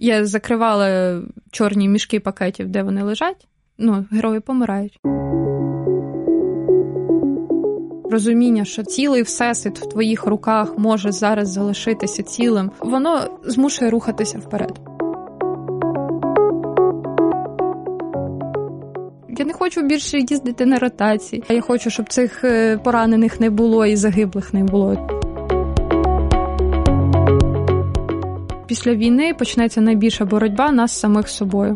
Я закривала чорні мішки пакетів, де вони лежать. Герої помирають. Розуміння, що цілий всесвіт в твоїх руках може зараз залишитися цілим, воно змушує рухатися вперед. Я не хочу більше їздити на ротації. Я хочу, щоб цих поранених не було і загиблих не було. Після війни почнеться найбільша боротьба нас самих з собою.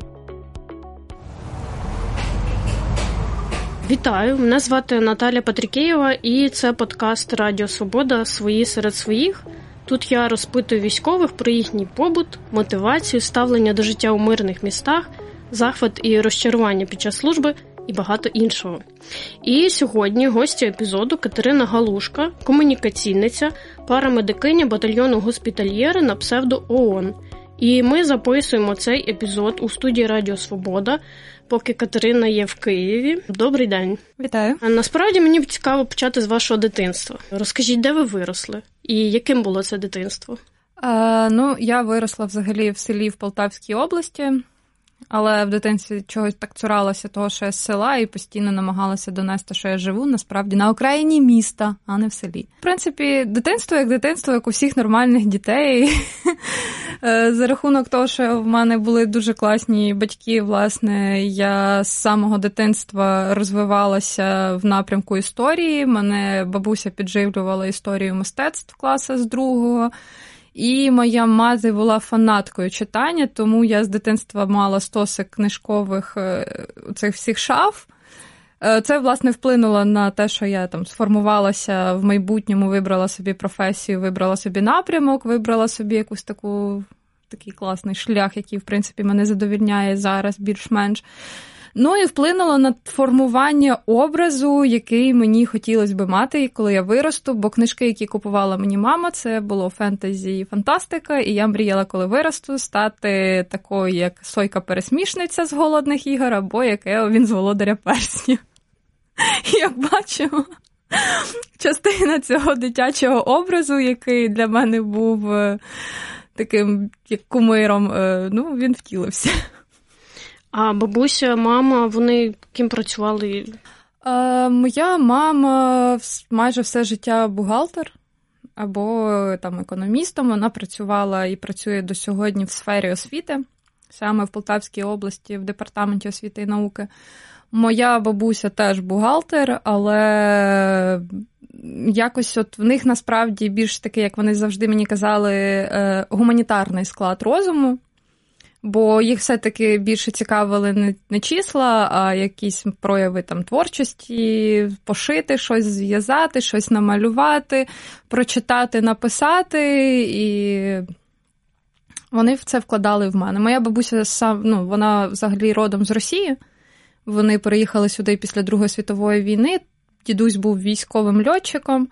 Вітаю, мене звати Наталя Патрікеєва, і це подкаст «Радіо Свобода. Свої серед своїх». Тут я розпитую військових про їхній побут, мотивацію, ставлення до життя у мирних містах, захват і розчарування під час служби і багато іншого. І сьогодні гостя епізоду Катерина Галушка, комунікаційниця, парамедикиня батальйону госпітальєри на псевдо ООН. І ми записуємо цей епізод у студії «Радіо Свобода», поки Катерина є в Києві. Добрий день. Вітаю. Насправді мені цікаво почати з вашого дитинства. Розкажіть, де ви виросли? І яким було це дитинство? Я виросла взагалі в селі в Полтавській області, але в дитинстві чогось так цуралася того, що я з села, і постійно намагалася донести, що я живу, насправді, на окраїні міста, а не в селі. В принципі, дитинство, як у всіх нормальних дітей. За рахунок того, що в мене були дуже класні батьки, власне, я з самого дитинства розвивалася в напрямку історії. Мене бабуся підживлювала історію мистецтв класу з 2-го. І моя мати була фанаткою читання, тому я з дитинства мала стосик книжкових цих всіх шаф. Це, власне, вплинуло на те, що я там сформувалася в майбутньому, вибрала собі професію, вибрала собі напрямок, вибрала собі якусь такий класний шлях, який, в принципі, мене задовольняє зараз більш-менш. І вплинуло на формування образу, який мені хотілося би мати, коли я виросту, бо книжки, які купувала мені мама, це було фентезі і фантастика, і я мріяла, коли виросту, стати такою, як Сойка-пересмішниця з «Голодних ігор», або як Еовін з «Володаря перснів». Як бачимо, частина цього дитячого образу, який для мене був таким як кумиром, він втілився. А бабуся, мама, вони ким працювали? Моя мама майже все життя бухгалтер або економістом. Вона працювала і працює до сьогодні в сфері освіти, саме в Полтавській області, в департаменті освіти і науки. Моя бабуся теж бухгалтер, але якось в них насправді більш такий, як вони завжди мені казали, гуманітарний склад розуму. Бо їх все-таки більше цікавили не числа, а якісь прояви творчості, пошити, щось зв'язати, щось намалювати, прочитати, написати, і вони в це вкладали в мене. Моя бабуся, вона взагалі родом з Росії, вони переїхали сюди після Другої світової війни, дідусь був військовим льотчиком,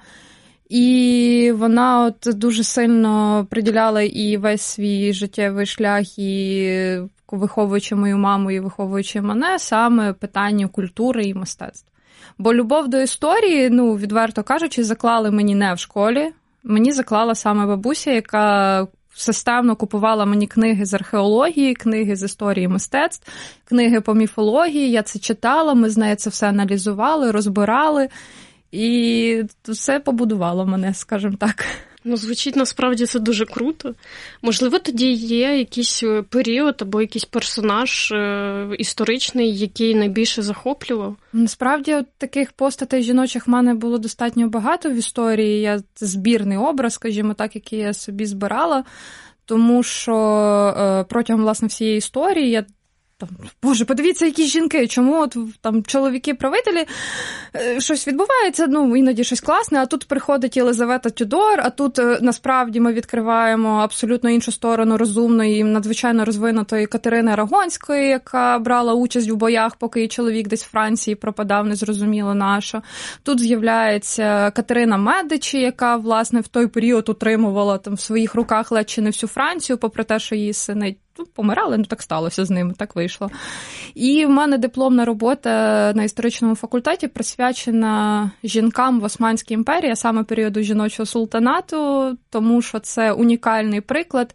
і вона дуже сильно приділяла і весь свій життєвий шлях, і виховуючи мою маму, і виховуючи мене, саме питанню культури і мистецтв. Бо любов до історії, відверто кажучи, заклали мені не в школі. Мені заклала саме бабуся, яка системно купувала мені книги з археології, книги з історії мистецтв, книги по міфології. Я це читала, ми з нею це все аналізували, розбирали. І все побудувало мене, скажімо так. Звучить, насправді, це дуже круто. Можливо, тоді є якийсь період або якийсь персонаж історичний, який найбільше захоплював? Насправді, таких постатей жіночих в мене було достатньо багато в історії. Це збірний образ, скажімо так, який я собі збирала. Тому що протягом, власне, всієї історії я Боже, подивіться, які жінки, чому чоловіки-правителі, щось відбувається, іноді щось класне, а тут приходить Єлизавета Тюдор, а тут насправді ми відкриваємо абсолютно іншу сторону розумної і надзвичайно розвинутої Катерини Арагонської, яка брала участь в боях, поки її чоловік десь в Франції пропадав, незрозуміло на що. Тут з'являється Катерина Медичі, яка, власне, в той період утримувала в своїх руках ледь чи не всю Францію, попри те, що її сини помирали, так сталося з ними, так вийшло. І в мене дипломна робота на історичному факультеті присвячена жінкам в Османській імперії, а саме періоду жіночого султанату, тому що це унікальний приклад,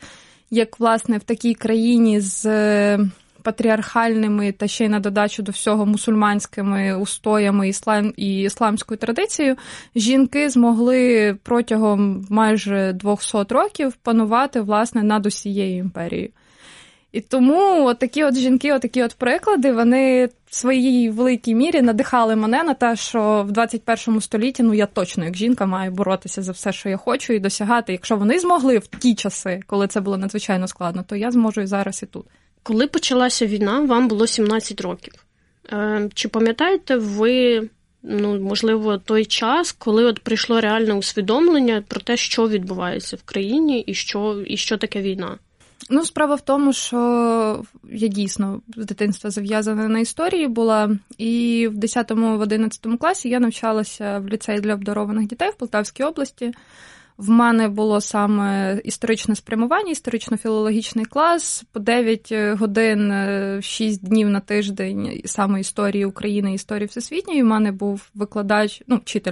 як, власне, в такій країні з патріархальними та ще й на додачу до всього мусульманськими устоями і ісламською традицією, жінки змогли протягом майже 200 років панувати, власне, над усією імперією. І тому такі от жінки, такі от приклади, вони в своїй великій мірі надихали мене на те, що в 21 столітті, я точно, як жінка, маю боротися за все, що я хочу, і досягати. Якщо вони змогли в ті часи, коли це було надзвичайно складно, то я зможу і зараз, і тут. Коли почалася війна, вам було 17 років. Чи пам'ятаєте ви, можливо, той час, коли от прийшло реальне усвідомлення про те, що відбувається в країні і що таке війна? Справа в тому, що я дійсно з дитинства зав'язана на історії була, і в 10-11 класі я навчалася в ліцеї для обдарованих дітей в Полтавській області. В мене було саме історичне спрямування, історично-філологічний клас, по 9 годин, 6 днів на тиждень саме історії України, історії всесвітньої. У мене був викладач, вчитель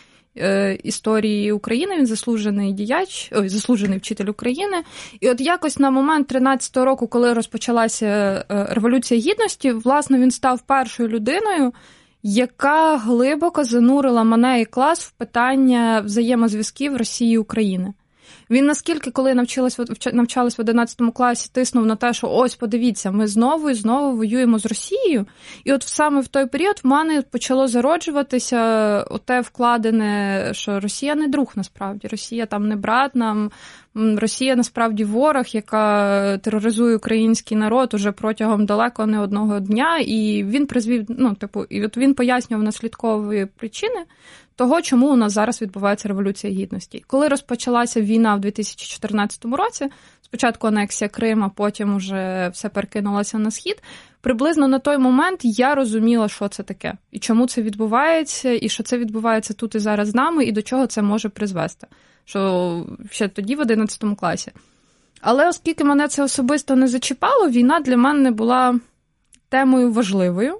історії України, він заслужений вчитель України. І от якось на момент 13-го року, коли розпочалася Революція Гідності, власне, він став першою людиною, яка глибоко занурила мене і клас в питання взаємозв'язків Росії і України. Він наскільки, коли навчалась в 11 класі, тиснув на те, що ось, подивіться, ми знову і знову воюємо з Росією. І от саме в той період в мене почало зароджуватися оте вкладене, що Росія не друг насправді, Росія там не брат нам, Росія насправді ворог, яка тероризує український народ уже протягом далеко не одного дня. І він призвів, і от він пояснював наслідкові причини того, чому у нас зараз відбувається Революція Гідності. Коли розпочалася війна в 2014 році, спочатку анексія Криму, потім уже все перекинулося на Схід, приблизно на той момент я розуміла, що це таке, і чому це відбувається, і що це відбувається тут і зараз з нами, і до чого це може призвести. Що ще тоді в 11 класі. Але оскільки мене це особисто не зачіпало, війна для мене була темою важливою.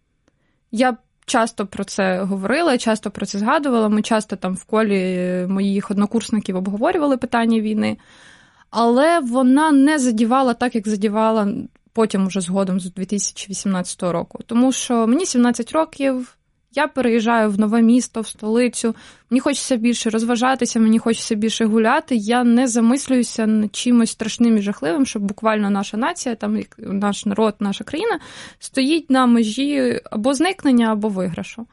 Я часто про це говорила, часто про це згадувала. Ми часто там в колі моїх однокурсників обговорювали питання війни. Але вона не задівала так, як задівала потім уже згодом з 2018 року. Тому що мені 17 років, я переїжджаю в нове місто, в столицю, мені хочеться більше розважатися, мені хочеться більше гуляти, я не замислююся над чимось страшним і жахливим, щоб буквально наша нація, там, наш народ, наша країна стоїть на межі або зникнення, або виграшу.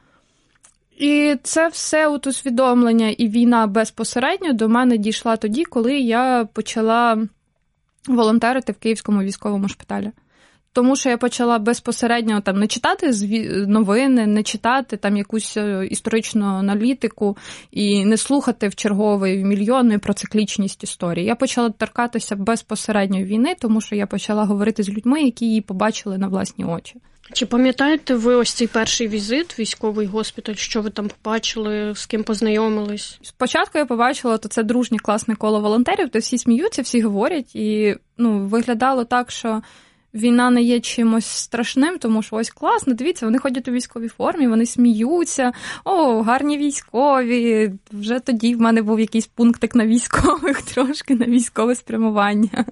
І це все от усвідомлення і війна безпосередньо до мене дійшла тоді, коли я почала волонтерити в Київському військовому шпиталі. Тому що я почала безпосередньо там не читати новини, не читати там якусь історичну аналітику і не слухати в черговий мільйонний про циклічність історії. Я почала торкатися безпосередньо війни, тому що я почала говорити з людьми, які її побачили на власні очі. Чи пам'ятаєте ви ось цей перший візит, військовий госпіталь, що ви там побачили, з ким познайомились? Спочатку я побачила, то це дружнє класне коло волонтерів, де всі сміються, всі говорять, і виглядало так, що війна не є чимось страшним, тому що ось класно, дивіться, вони ходять у військовій формі, вони сміються, гарні військові. Вже тоді в мене був якийсь пунктик на військових, трошки на військове спрямування.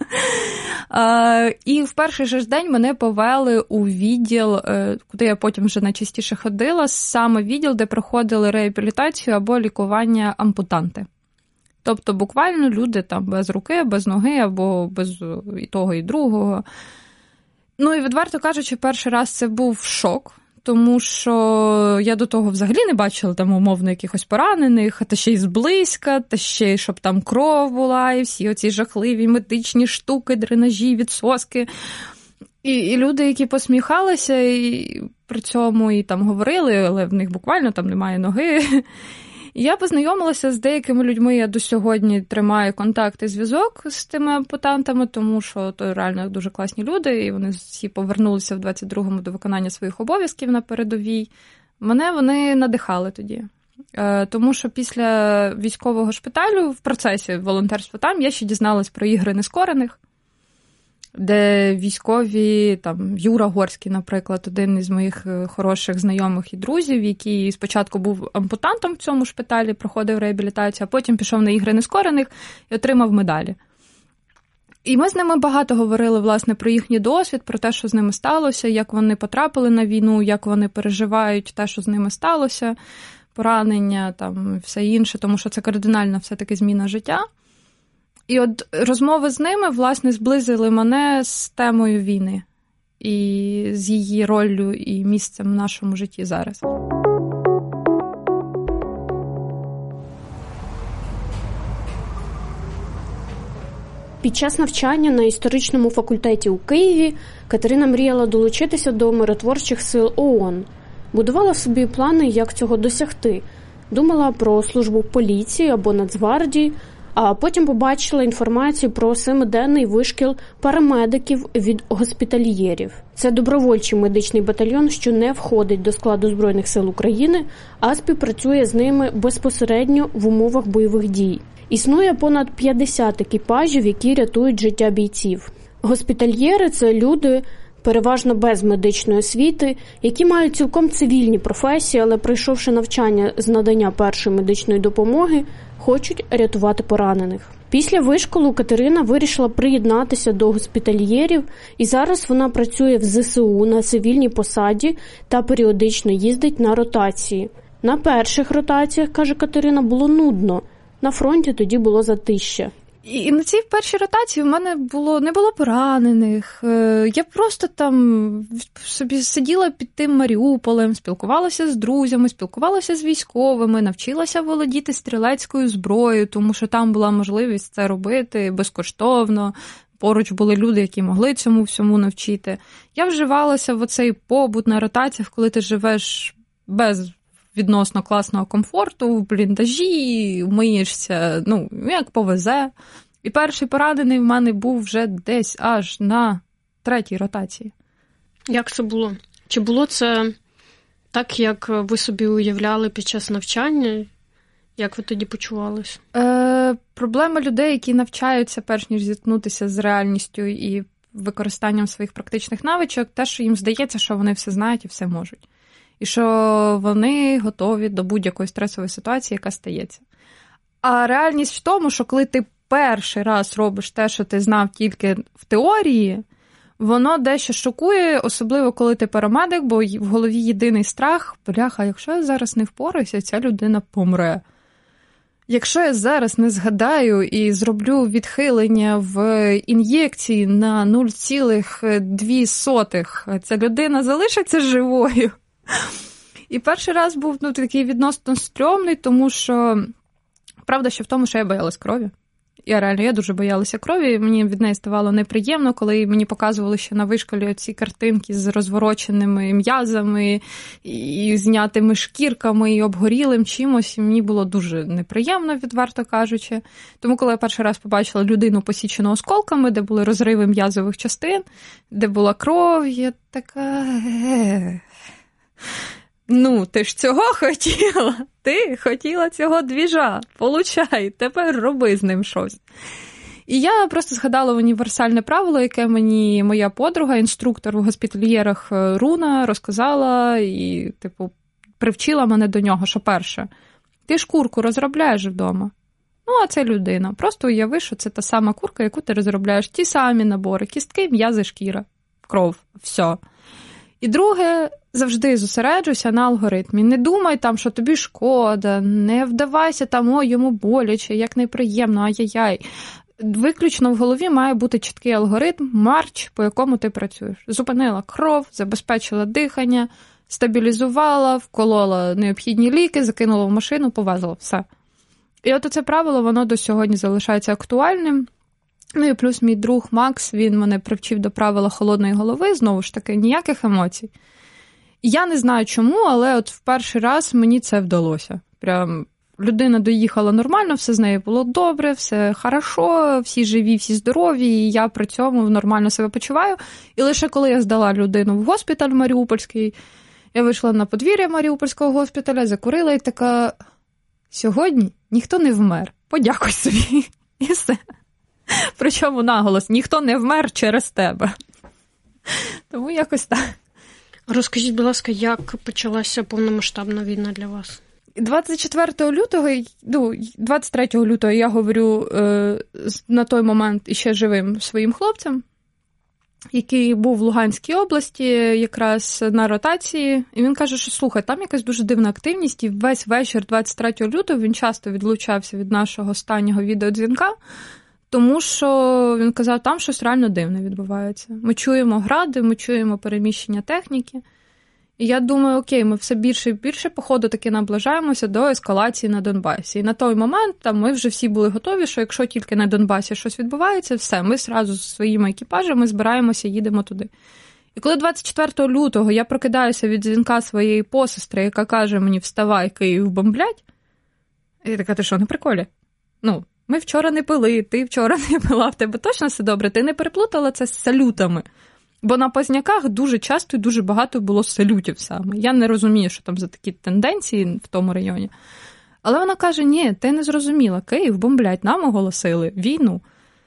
І в перший же ж день мене повели у відділ, куди я потім вже найчастіше ходила, саме відділ, де проходили реабілітацію або лікування ампутанти. Тобто буквально люди там без руки, без ноги або без і того, і другого. І відверто кажучи, перший раз це був шок, тому що я до того взагалі не бачила там умовно якихось поранених, та ще й зблизька, та ще й щоб там кров була, і всі оці жахливі медичні штуки, дренажі, відсоски. І люди, які посміхалися, і при цьому і там говорили, але в них буквально там немає ноги. Я познайомилася з деякими людьми, я до сьогодні тримаю контакт і зв'язок з тими ампутантами, тому що то реально дуже класні люди, і вони всі повернулися в 22-му до виконання своїх обов'язків на передовій. Мене вони надихали тоді. Тому що після військового шпиталю в процесі волонтерства там я ще дізналась про ігри нескорених, де військові, там Юра Горський, наприклад, один із моїх хороших знайомих і друзів, який спочатку був ампутантом в цьому шпиталі, проходив реабілітацію, а потім пішов на ігри нескорених і отримав медалі. І ми з ними багато говорили, власне, про їхній досвід, про те, що з ними сталося, як вони потрапили на війну, як вони переживають те, що з ними сталося, поранення, там, все інше, тому що це кардинальна все-таки зміна життя. І от розмови з ними, власне, зблизили мене з темою війни і з її роллю і місцем в нашому житті зараз. Під час навчання на історичному факультеті у Києві Катерина мріяла долучитися до миротворчих сил ООН. Будувала собі плани, як цього досягти. Думала про службу в поліції або Нацгвардії, а потім побачила інформацію про 7-денний вишкіл парамедиків від госпітальєрів. Це добровольчий медичний батальйон, що не входить до складу Збройних сил України, а співпрацює з ними безпосередньо в умовах бойових дій. Існує понад 50 екіпажів, які рятують життя бійців. Госпітальєри – це люди, переважно без медичної освіти, які мають цілком цивільні професії, але пройшовши навчання з надання першої медичної допомоги, хочуть рятувати поранених. Після вишколу Катерина вирішила приєднатися до госпітальєрів, і зараз вона працює в ЗСУ на цивільній посаді та періодично їздить на ротації. На перших ротаціях, каже Катерина, було нудно. На фронті тоді було затища. І на цій першій ротації в мене не було поранених. Я просто там собі сиділа під тим Маріуполем, спілкувалася з друзями, спілкувалася з військовими, навчилася володіти стрілецькою зброєю, тому що там була можливість це робити безкоштовно. Поруч були люди, які могли цьому всьому навчити. Я вживалася в оцей побут на ротаціях, коли ти живеш без відносно класного комфорту, в бліндажі, миєшся, як повезе. І перший поранений в мене був вже десь аж на 3-й ротації. Як це було? Чи було це так, як ви собі уявляли під час навчання? Як ви тоді почувалися? Проблема людей, які навчаються, перш ніж зіткнутися з реальністю і використанням своїх практичних навичок, те, що їм здається, що вони все знають і все можуть. І що вони готові до будь-якої стресової ситуації, яка стається. А реальність в тому, що коли ти перший раз робиш те, що ти знав тільки в теорії, воно дещо шокує, особливо коли ти парамедик, бо в голові єдиний страх – бляха, якщо я зараз не впораюся, ця людина помре. Якщо я зараз не згадаю і зроблю відхилення в ін'єкції на 0,2, ця людина залишиться живою. І перший раз був такий відносно стрьомний, тому що правда ще в тому, що я боялась крові. Я дуже боялася крові, мені від неї ставало неприємно, коли мені показували ще на вишколі ці картинки з розвороченими м'язами і знятими шкірками, і обгорілим чимось, і мені було дуже неприємно, відверто кажучи. Тому, коли я перший раз побачила людину посічену осколками, де були розриви м'язових частин, де була кров, я така... ти ж цього хотіла? Ти хотіла цього двіжа. Получай, тепер роби з ним щось. І я просто згадала універсальне правило, яке мені моя подруга, інструктор в госпітальєрах Руна, розказала і, привчила мене до нього, що перше, ти ж курку розробляєш вдома. А це людина. Просто уяви, що це та сама курка, яку ти розробляєш. Ті самі набори, кістки, м'язи, шкіра, кров, все. І друге, завжди зосереджуйся на алгоритмі. Не думай там, що тобі шкода, не вдавайся там, йому боляче, як неприємно, ай-яй-яй. Виключно в голові має бути чіткий алгоритм, марч, по якому ти працюєш. Зупинила кров, забезпечила дихання, стабілізувала, вколола необхідні ліки, закинула в машину, повезла, все. І от це правило, воно до сьогодні залишається актуальним. І плюс мій друг Макс, він мене привчив до правила холодної голови, знову ж таки, ніяких емоцій. І я не знаю чому, але от в перший раз мені це вдалося. Прям людина доїхала нормально, все з нею було добре, все хорошо, всі живі, всі здорові, і я при цьому нормально себе почуваю. І лише коли я здала людину в госпіталь Маріупольський, я вийшла на подвір'я Маріупольського госпіталя, закурила і така, сьогодні ніхто не вмер, подякуй собі. І все. Причому наголос, ніхто не вмер через тебе. Тому якось так. Розкажіть, будь ласка, як почалася повномасштабна війна для вас? 24 лютого, 23 лютого я говорю на той момент іще живим своїм хлопцям, який був в Луганській області якраз на ротації, і він каже, що слухай, там якась дуже дивна активність, і весь вечір 23 лютого він часто відлучався від нашого останнього відеодзвінка, тому що він казав, там щось реально дивне відбувається. Ми чуємо гради, ми чуємо переміщення техніки. І я думаю, окей, ми все більше і більше, походу, таки наближаємося до ескалації на Донбасі. І на той момент там ми вже всі були готові, що якщо тільки на Донбасі щось відбувається, все, ми зразу зі своїми екіпажами збираємося, їдемо туди. І коли 24 лютого я прокидаюся від дзвінка своєї посестри, яка каже мені, вставай, Київ бомблять, я така, ти що, на приколі? Ми вчора не пили, ти вчора не пила, в тебе точно все добре? Ти не переплутала це з салютами? Бо на Позняках дуже часто і дуже багато було салютів саме. Я не розумію, що там за такі тенденції в тому районі. Але вона каже, ні, ти не зрозуміла, Київ бомблять, нам оголосили війну.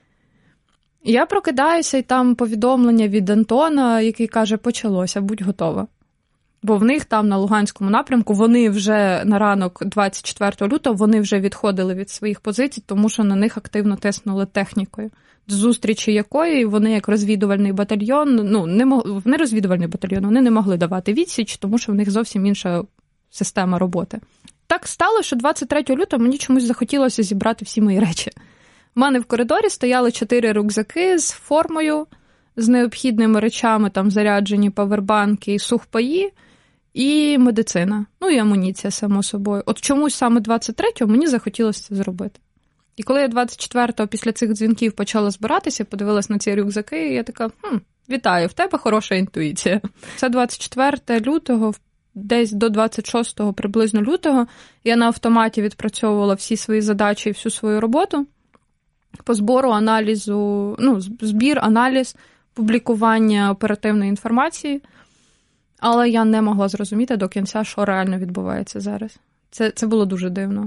І я прокидаюся, і там повідомлення від Антона, який каже, почалося, будь готова. Бо в них там на Луганському напрямку, вони вже на ранок 24 лютого, вони вже відходили від своїх позицій, тому що на них активно тиснули технікою. До зустрічі якої вони як розвідувальний батальйон, вони розвідувальний батальйон, вони не могли давати відсіч, тому що в них зовсім інша система роботи. Так стало, що 23 лютого мені чомусь захотілося зібрати всі мої речі. У мене в коридорі стояли 4 рюкзаки з формою, з необхідними речами, там заряджені павербанки і сухпаї, і медицина. І амуніція, само собою. От чомусь саме 23-го мені захотілося це зробити. І коли я 24-го після цих дзвінків почала збиратися, подивилась на ці рюкзаки, і я така, вітаю, в тебе хороша інтуїція. Це 24 лютого, десь до 26 приблизно лютого, я на автоматі відпрацьовувала всі свої задачі і всю свою роботу по збору, аналізу, збір, аналіз, публікування оперативної інформації, але я не могла зрозуміти до кінця, що реально відбувається зараз. Це було дуже дивно.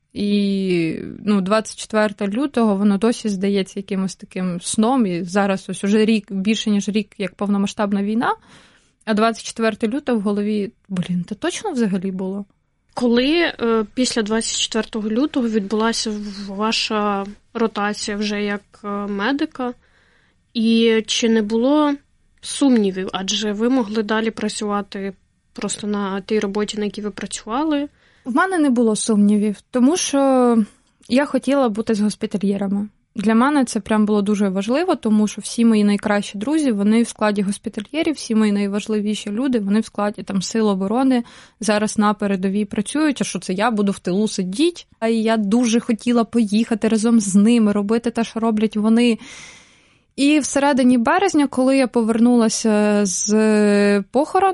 І 24 лютого воно досі здається якимось таким сном, і зараз ось уже рік, більше ніж рік, як повномасштабна війна, а 24 лютого в голові, це точно взагалі було? Коли після 24 лютого відбулася ваша ротація вже як медика, і чи не було сумнівів, адже ви могли далі працювати просто на тій роботі, на якій ви працювали? В мене не було сумнівів, тому що я хотіла бути з госпітальєрами. Для мене це прям було дуже важливо, тому що всі мої найкращі друзі, вони в складі госпітальєрів, всі мої найважливіші люди, вони в складі Сил оборони, зараз на передовій працюють, а що це я буду в тилу сидіти? А я дуже хотіла поїхати разом з ними, робити те, що роблять вони. І всередині березня, коли я повернулася з похорон,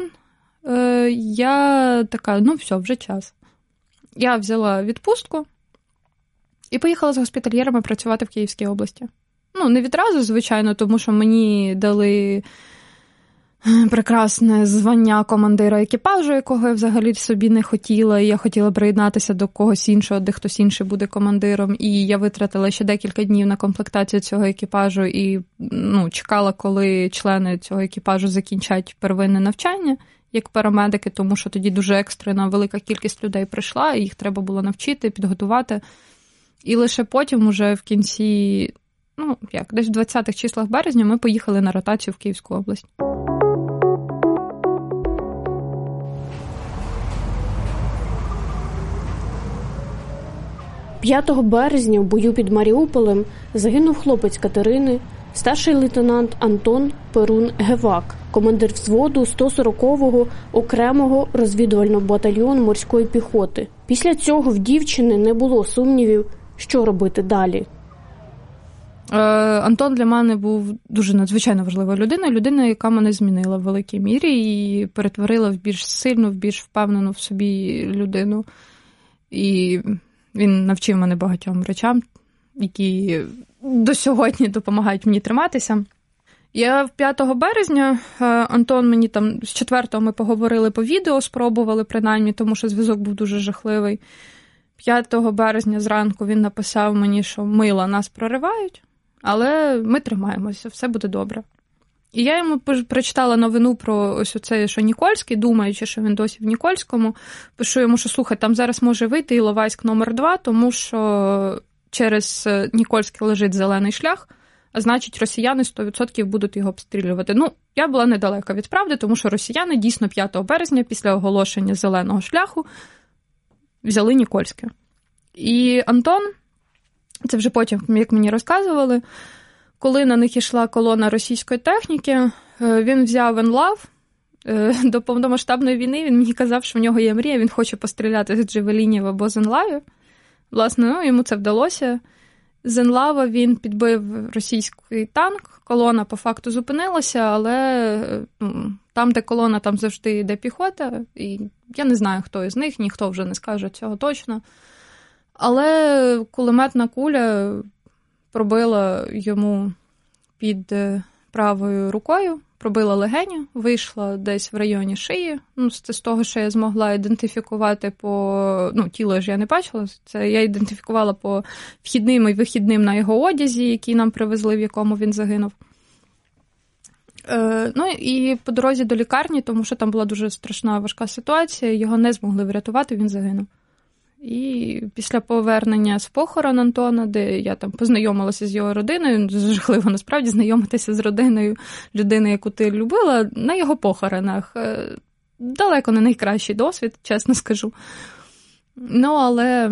я така, все, вже час. Я взяла відпустку і поїхала з госпітальєрами працювати в Київській області. Не відразу, звичайно, тому що мені дали прекрасне звання командира екіпажу, якого я взагалі собі не хотіла, і я хотіла приєднатися до когось іншого, де хтось інший буде командиром, і я витратила ще декілька днів на комплектацію цього екіпажу і чекала, коли члени цього екіпажу закінчать первинне навчання, як парамедики, тому що тоді дуже екстрена велика кількість людей прийшла, і їх треба було навчити, підготувати. І лише потім уже в кінці, десь в 20-х числах березня ми поїхали на ротацію в Київську область. «5 березня в бою під Маріуполем загинув хлопець Катерини, старший лейтенант Антон Перун-Гевак, командир взводу 140-го окремого розвідувального батальйону морської піхоти. Після цього в дівчини не було сумнівів, що робити далі. Антон для мене був дуже надзвичайно важлива людина, яка мене змінила в великій мірі і перетворила в більш сильну, в більш впевнену в собі людину. І він навчив мене багатьом речам, які до сьогодні допомагають мені триматися. Я 5 березня, Антон мені з 4-го ми поговорили по відео, спробували принаймні, тому що зв'язок був дуже жахливий. 5 березня зранку він написав мені, що мила, нас проривають, але ми тримаємося, все буде добре. І я йому прочитала новину про ось оце, що Нікольський, думаючи, що він досі в Нікольському. Пишу йому, що слухай, там зараз може вийти Іловайськ номер 2, тому що через Нікольський лежить зелений шлях, а значить росіяни 100% будуть його обстрілювати. Ну, я була недалека від правди, тому що росіяни дійсно 5 березня після оголошення зеленого шляху взяли Нікольське. І Антон, це вже потім, як мені розказували, коли на них йшла колона російської техніки, він взяв НЛАВ. До повномасштабної війни він мені казав, що в нього є мрія, він хоче постріляти з джавелінів або з НЛАВів. Власне, ну, йому це вдалося. З НЛАВа він підбив російський танк, колона по факту зупинилася, але там, де колона, там завжди йде піхота. І я не знаю, хто із них, ніхто вже не скаже цього точно. Але кулеметна куля пробила йому під правою рукою, пробила легеню, вийшла десь в районі шиї. Ну, це з того, що я змогла ідентифікувати по... Ну, тіло ж я не бачила. Це я ідентифікувала по вхідним і вихідним на його одязі, який нам привезли, в якому він загинув. Ну, і по дорозі до лікарні, тому що там була дуже страшна, важка ситуація, його не змогли врятувати, він загинув. І після повернення з похорон Антона, де я там познайомилася з його родиною, жахливо насправді знайомитися з родиною людини, яку ти любила, на його похоронах. Далеко не найкращий досвід, чесно скажу. Ну, але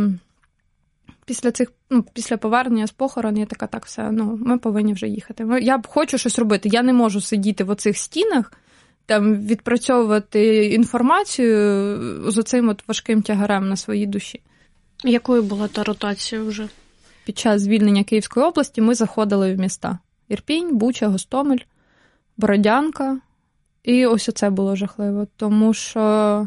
після повернення з похорон я така, так, все, ми повинні вже їхати. Я хочу щось робити, я не можу сидіти в оцих стінах, там відпрацьовувати інформацію з оцим от важким тягарем на своїй душі. Якою була та ротація вже? Під час звільнення Київської області ми заходили в міста. Ірпінь, Буча, Гостомель, Бородянка. І ось оце було жахливо, тому що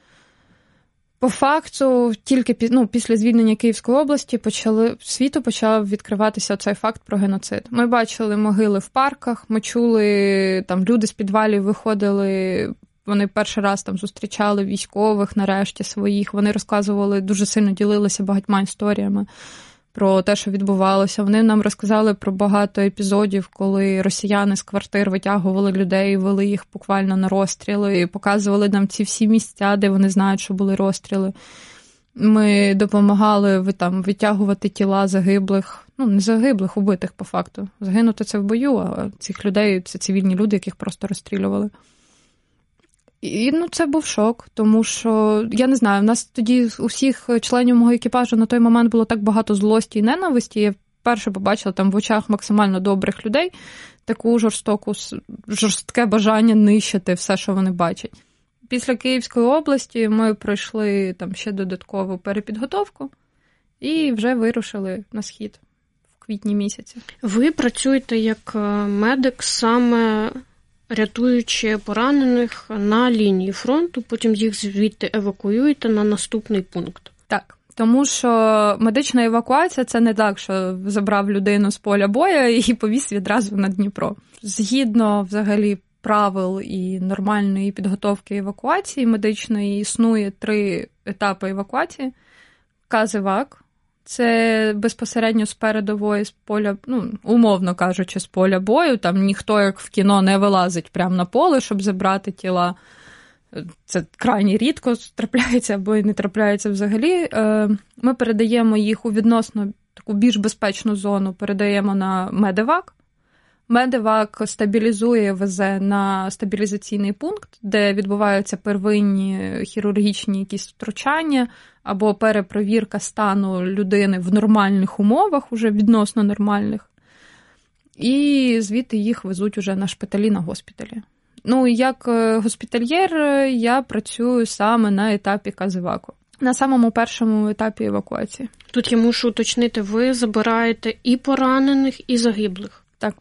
по факту тільки після звільнення Київської області світу почав відкриватися цей факт про геноцид. Ми бачили могили в парках, ми чули, там люди з підвалів виходили, вони перший раз там зустрічали військових нарешті своїх, вони розказували, дуже сильно ділилися багатьма історіями про те, що відбувалося. Вони нам розказали про багато епізодів, коли росіяни з квартир витягували людей, вели їх буквально на розстріли, і показували нам ці всі місця, де вони знають, що були розстріли. Ми допомагали витягувати тіла загиблих, не загиблих, убитих по факту. Загинути це в бою, а цих людей – це цивільні люди, яких просто розстрілювали. І це був шок, тому що, я не знаю, в нас тоді у всіх членів мого екіпажу на той момент було так багато злості і ненависті. Я вперше побачила там в очах максимально добрих людей таку жорстке бажання нищити все, що вони бачать. Після Київської області ми пройшли там ще додаткову перепідготовку і вже вирушили на схід в квітні місяці. Ви працюєте як медик саме рятуючи поранених на лінії фронту, потім їх звідти евакуюєте на наступний пункт. Так, тому що медична евакуація – це не так, що забрав людину з поля бою і повіз відразу на Дніпро. Згідно, взагалі, правил і нормальної підготовки евакуації медичної існує 3 етапи евакуації. КАЗ-ЕВАК – це безпосередньо з передової, з поля, умовно кажучи, з поля бою. Там ніхто, як в кіно, не вилазить прямо на поле, щоб забрати тіла. Це крайні рідко трапляється або і не трапляється взагалі. Ми передаємо їх у відносно таку більш безпечну зону, передаємо на медевак. Медевак стабілізує, везе на стабілізаційний пункт, де відбуваються первинні хірургічні якісь втручання або перепровірка стану людини в нормальних умовах, уже відносно нормальних. І звідти їх везуть уже на шпиталі, на госпіталі. Як госпітальєр я працюю саме на етапі КАЗ-ЕВАКу. На самому першому етапі евакуації. Тут я мушу уточнити, ви забираєте і поранених, і загиблих? Так.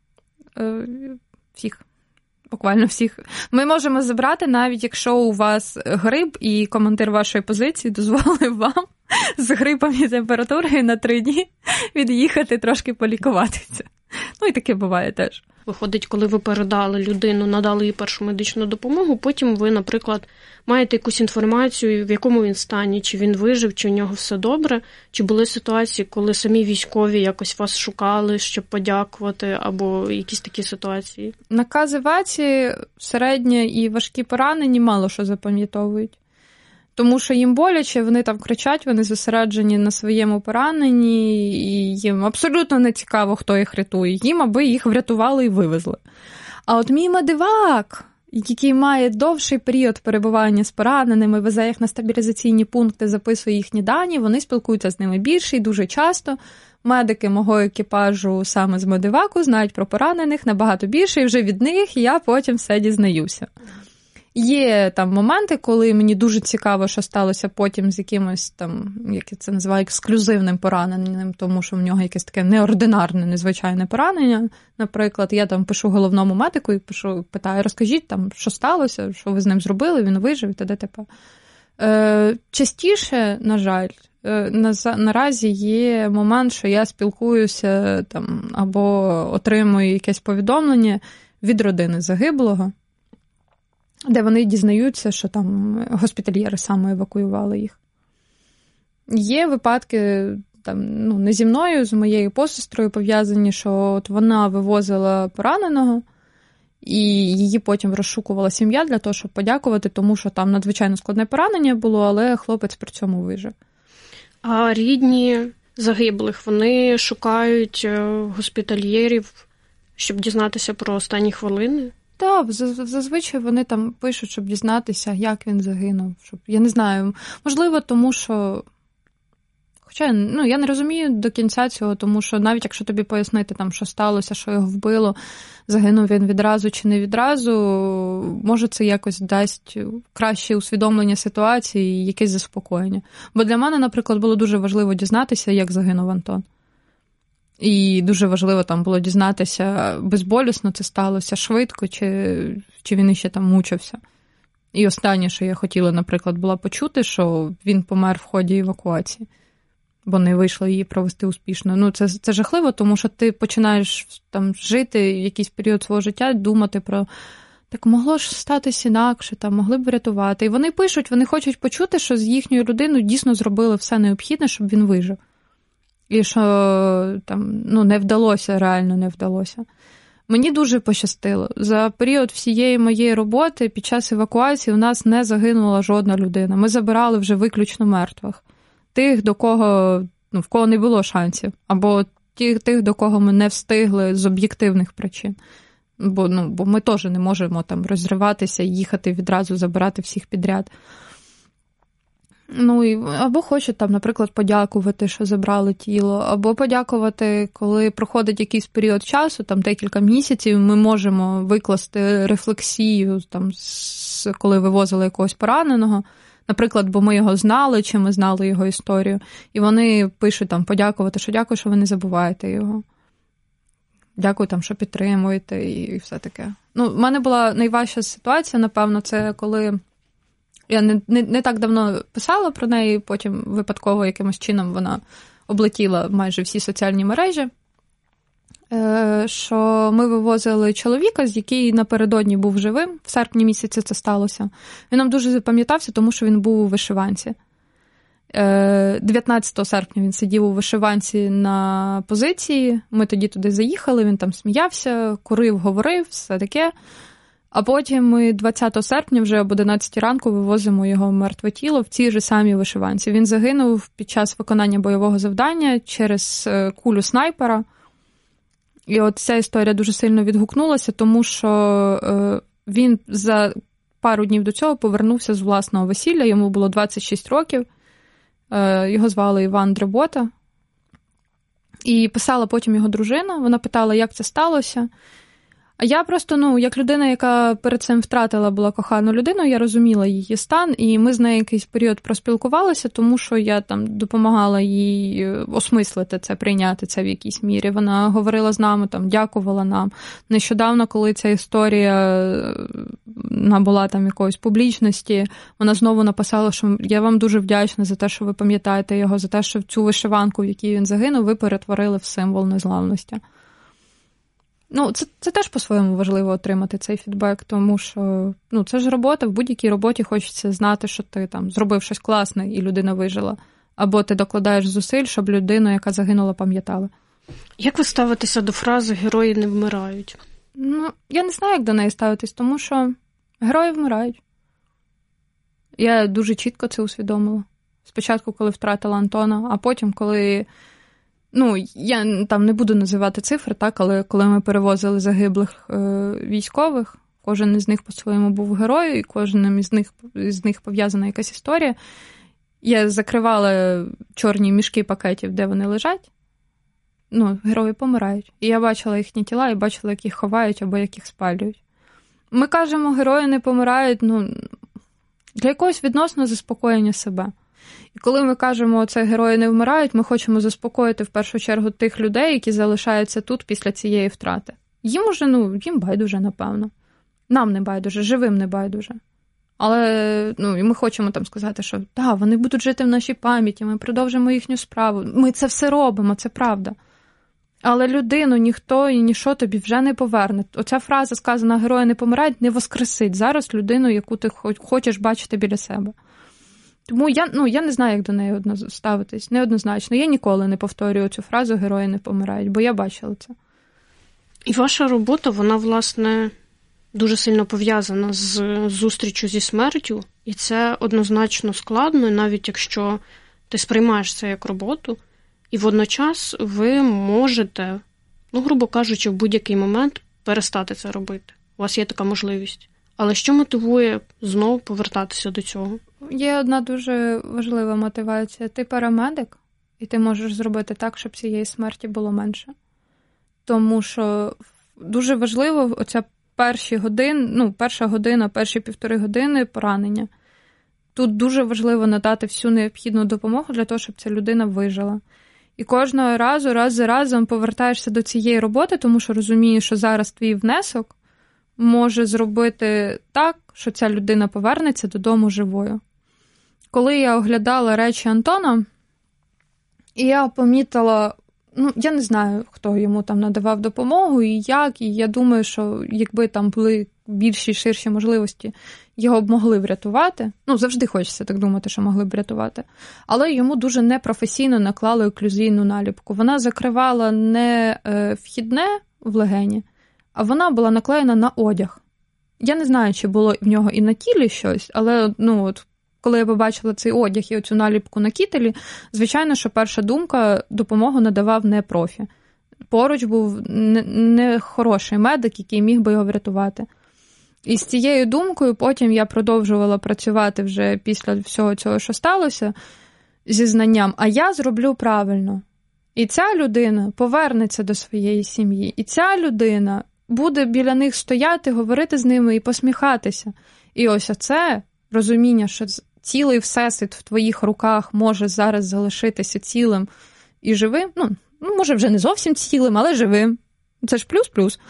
Всіх. Буквально всіх. Ми можемо забрати, навіть якщо у вас грип і командир вашої позиції дозволив вам з грипом і температурою на 3 дні від'їхати трошки полікуватися. Ну і таке буває теж. Виходить, коли ви передали людину, надали їй першу медичну допомогу, потім ви, наприклад, маєте якусь інформацію, в якому він стані, чи він вижив, чи у нього все добре, чи були ситуації, коли самі військові якось вас шукали, щоб подякувати, або якісь такі ситуації? На КЗВАЦі середні і важкі поранені мало що запам'ятовують. Тому що їм боляче, вони там кричать, вони зосереджені на своєму пораненні, і їм абсолютно не цікаво, хто їх рятує. Їм, аби їх врятували і вивезли. А от мій медивак, який має довший період перебування з пораненими, везе їх на стабілізаційні пункти, записує їхні дані, вони спілкуються з ними більше і дуже часто. Медики мого екіпажу саме з медиваку знають про поранених набагато більше, і вже від них я потім все дізнаюся. Є там моменти, коли мені дуже цікаво, що сталося потім з якимось там, як я це називаю, ексклюзивним пораненням, тому що в нього якесь таке неординарне, незвичайне поранення. Наприклад, я там пишу головному медику і питаю, розкажіть там, що сталося, що ви з ним зробили, він вижив і т.д. Частіше, на жаль, наразі є момент, що я спілкуюся там або отримую якесь повідомлення від родини загиблого, де вони дізнаються, що там госпітальєри саме евакуювали їх. Є випадки, там, не зі мною, з моєю посестрою пов'язані, що от вона вивозила пораненого, і її потім розшукувала сім'я для того, щоб подякувати, тому що там надзвичайно складне поранення було, але хлопець при цьому вижив. А рідні загиблих, вони шукають госпітальєрів, щоб дізнатися про останні хвилини? Так, зазвичай вони там пишуть, щоб дізнатися, як він загинув. Я не знаю, можливо, тому що... Хоча, я не розумію до кінця цього, тому що навіть якщо тобі пояснити, там, що сталося, що його вбило, загинув він відразу чи не відразу, може це якось дасть краще усвідомлення ситуації і якесь заспокоєння. Бо для мене, наприклад, було дуже важливо дізнатися, як загинув Антон. І дуже важливо там було дізнатися, безболісно це сталося, швидко, чи він іще там мучився. І останнє, що я хотіла, наприклад, була почути, що він помер в ході евакуації, бо не вийшло її провести успішно. Це жахливо, тому що ти починаєш там жити якийсь період свого життя, думати про так могло ж статися інакше, там могли б врятувати. І вони пишуть, вони хочуть почути, що з їхньою людиною дійсно зробили все необхідне, щоб він вижив. І що там, не вдалося, реально не вдалося. Мені дуже пощастило. За період всієї моєї роботи під час евакуації у нас не загинула жодна людина. Ми забирали вже виключно мертвих. Тих, до кого, в кого не було шансів. Або тих, до кого ми не встигли з об'єктивних причин. Бо ми теж не можемо там розриватися і їхати відразу забирати всіх підряд. Або хочуть там, наприклад, подякувати, що забрали тіло, або подякувати, коли проходить якийсь період часу, там декілька місяців, ми можемо викласти рефлексію, там, коли вивозили якогось пораненого, наприклад, бо ми його знали, чи ми знали його історію, і вони пишуть там подякувати, що дякую, що ви не забуваєте його. Дякую, там, що підтримуєте і все таке. В мене була найважча ситуація, напевно, це коли... Я не так давно писала про неї, потім випадково якимось чином вона облетіла майже всі соціальні мережі, що ми вивозили чоловіка, який напередодні був живим, в серпні місяці це сталося. Він нам дуже запам'ятався, тому що він був у вишиванці. 19 серпня він сидів у вишиванці на позиції, ми тоді туди заїхали, він там сміявся, курив, говорив, все таке. А потім ми 20 серпня вже об 11 ранку вивозимо його мертве тіло в цій же самій вишиванці. Він загинув під час виконання бойового завдання через кулю снайпера. І от ця історія дуже сильно відгукнулася, тому що він за пару днів до цього повернувся з власного весілля, йому було 26 років, його звали Іван Дребота. І писала потім його дружина, вона питала, як це сталося. А я просто, як людина, яка перед цим втратила була кохану людину, я розуміла її стан, і ми з нею якийсь період проспілкувалися, тому що я там допомагала їй осмислити це, прийняти це в якійсь мірі. Вона говорила з нами, там, дякувала нам. Нещодавно, коли ця історія набула там якоїсь публічності, вона знову написала, що я вам дуже вдячна за те, що ви пам'ятаєте його, за те, що цю вишиванку, в якій він загинув, ви перетворили в символ незламності. Це теж по-своєму важливо отримати цей фідбек, тому що це ж робота, в будь-якій роботі хочеться знати, що ти там зробив щось класне і людина вижила. Або ти докладаєш зусиль, щоб людину, яка загинула, пам'ятала. Як ви ставитеся до фрази «герої не вмирають»? Я не знаю, як до неї ставитись, тому що герої вмирають. Я дуже чітко це усвідомила. Спочатку, коли втратила Антона, а потім, коли... я там не буду називати цифри, так, але коли ми перевозили загиблих військових, кожен із них по-своєму був героєм, і кожним із них пов'язана якась історія. Я закривала чорні мішки пакетів, де вони лежать. Герої помирають. І я бачила їхні тіла, і бачила, як їх ховають або як їх спалюють. Ми кажемо, герої не помирають, для якогось відносного заспокоєння себе. І коли ми кажемо, це герої не вмирають, ми хочемо заспокоїти в першу чергу тих людей, які залишаються тут після цієї втрати. Їм уже, їм байдуже, напевно. Нам не байдуже, живим не байдуже. Але і ми хочемо там сказати, що вони будуть жити в нашій пам'яті, ми продовжимо їхню справу. Ми це все робимо, це правда. Але людину ніхто і ніщо тобі вже не поверне. Оця фраза, сказана «герої не помирають», не воскресить зараз людину, яку ти хочеш бачити біля себе. Тому я не знаю, як до неї ставитись. Неоднозначно. Я ніколи не повторюю цю фразу «герої не помирають», бо я бачила це. І ваша робота, вона, власне, дуже сильно пов'язана з зустрічю зі смертю. І це однозначно складно, навіть якщо ти сприймаєш це як роботу. І водночас ви можете, грубо кажучи, в будь-який момент перестати це робити. У вас є така можливість. Але що мотивує знову повертатися до цього? Є одна дуже важлива мотивація. Ти парамедик, і ти можеш зробити так, щоб цієї смерті було менше. Тому що дуже важливо оця перша година, перші 1,5 години поранення. Тут дуже важливо надати всю необхідну допомогу для того, щоб ця людина вижила. І кожного разу, раз за разом повертаєшся до цієї роботи, тому що розумієш, що зараз твій внесок може зробити так, що ця людина повернеться додому живою. Коли я оглядала речі Антона, і я помітила, я не знаю, хто йому там надавав допомогу і як, і я думаю, що якби там були більші, ширші можливості, його б могли врятувати. Завжди хочеться так думати, що могли б врятувати. Але йому дуже непрофесійно наклали оклюзійну наліпку. Вона закривала не вхідне в легені, а вона була наклеєна на одяг. Я не знаю, чи було в нього і на тілі щось, але коли я побачила цей одяг і оцю наліпку на кітелі, звичайно, що перша думка – допомогу надавав не профі. Поруч був не хороший медик, який міг би його врятувати. І з цією думкою потім я продовжувала працювати вже після всього цього, що сталося, зі знанням, а я зроблю правильно. І ця людина повернеться до своєї сім'ї, і ця людина буде біля них стояти, говорити з ними і посміхатися. І ось оце розуміння, що цілий всесвіт в твоїх руках може зараз залишитися цілим і живим, може вже не зовсім цілим, але живим. Це ж плюс-плюс.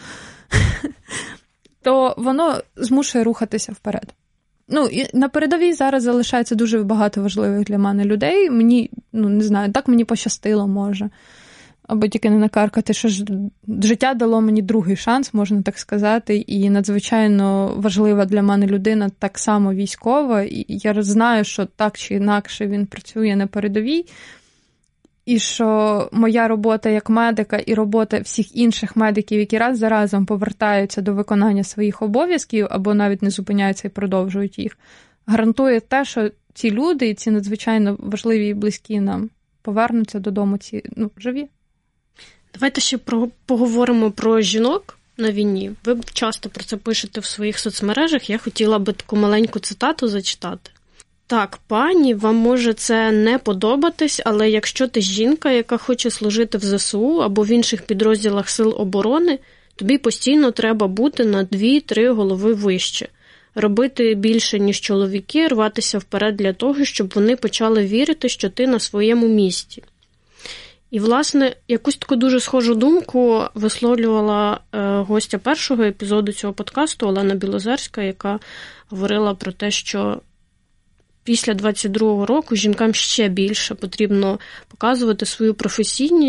То воно змушує рухатися вперед. І на передовій зараз залишається дуже багато важливих для мене людей. Мені, не знаю, так мені пощастило, може. Аби тільки не накаркати, що ж життя дало мені другий шанс, можна так сказати, і надзвичайно важлива для мене людина, так само військова, і я знаю, що так чи інакше він працює на передовій, і що моя робота як медика і робота всіх інших медиків, які раз за разом повертаються до виконання своїх обов'язків, або навіть не зупиняються і продовжують їх, гарантує те, що ці люди, і ці надзвичайно важливі і близькі нам, повернуться додому живі. Давайте ще поговоримо про жінок на війні. Ви часто про це пишете в своїх соцмережах. Я хотіла би таку маленьку цитату зачитати. Так, пані, вам може це не подобатись, але якщо ти жінка, яка хоче служити в ЗСУ або в інших підрозділах Сил оборони, тобі постійно треба бути на 2-3 голови вище. Робити більше, ніж чоловіки, рватися вперед для того, щоб вони почали вірити, що ти на своєму місці. І, власне, якусь таку дуже схожу думку висловлювала гостя першого епізоду цього подкасту Олена Білозерська, яка говорила про те, що після 22-го року жінкам ще більше потрібно показувати свою професійність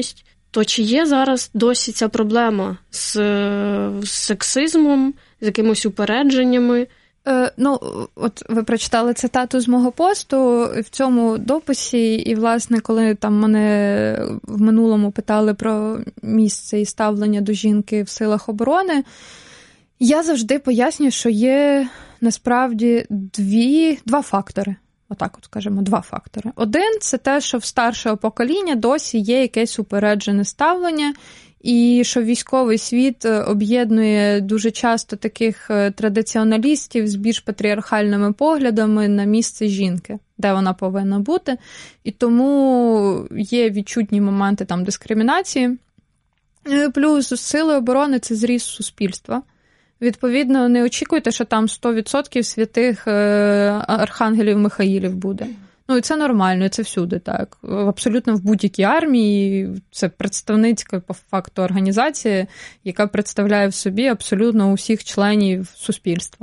То чи є зараз досі ця проблема з сексизмом, з якимись упередженнями? От ви прочитали цитату з мого посту в цьому дописі, і, власне, коли там мене в минулому питали про місце і ставлення до жінки в силах оборони, я завжди пояснюю, що є насправді два фактори. Отак от, скажімо, два фактори. Один – це те, що в старшого покоління досі є якесь упереджене ставлення, і що військовий світ об'єднує дуже часто таких традиціоналістів з більш патріархальними поглядами на місце жінки, де вона повинна бути. І тому є відчутні моменти там дискримінації. Плюс сили оборони – це зріст суспільства. Відповідно, не очікуйте, що там 100% святих архангелів Михаїлів буде. І це нормально, це всюди так. Абсолютно в будь-якій армії це представницька, по факту, організація, яка представляє в собі абсолютно усіх членів суспільства.